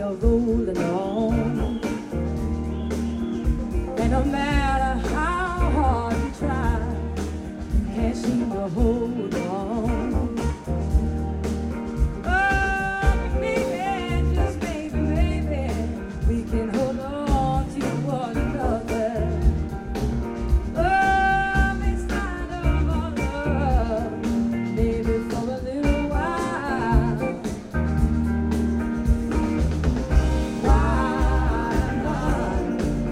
are rolling on. And no matter how hard you try, you can't seem to hold on. Oh, maybe, just maybe, maybe, we can hold on to one another. Oh, it's kind of our love, maybe for a little while. Why not?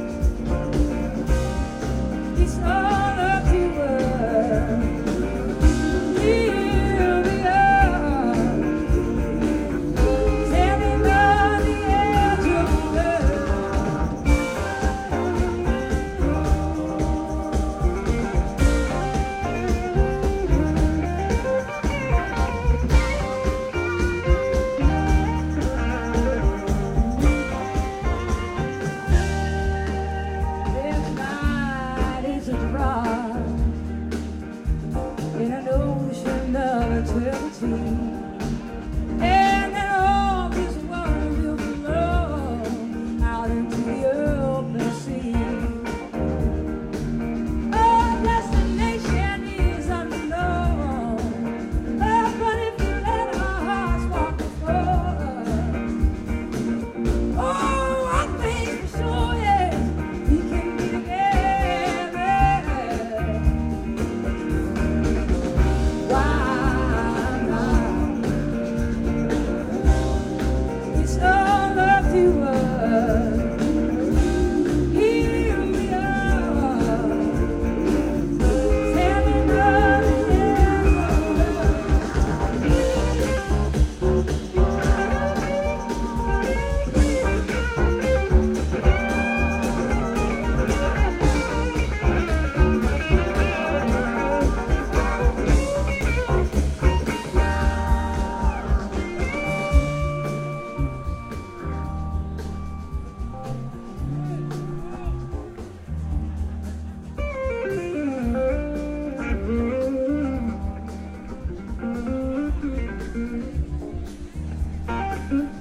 It's all up to us. Here we are, standing on the edge of love. This night is a drop in an ocean of eternity, and then all this world will flow out into the open sea. Our destination is unknown, but if we let our hearts walk before us, oh, one thing's for sure, yes, we can be together. Why not? It's all up to us. Here we are, standing on the edge of love.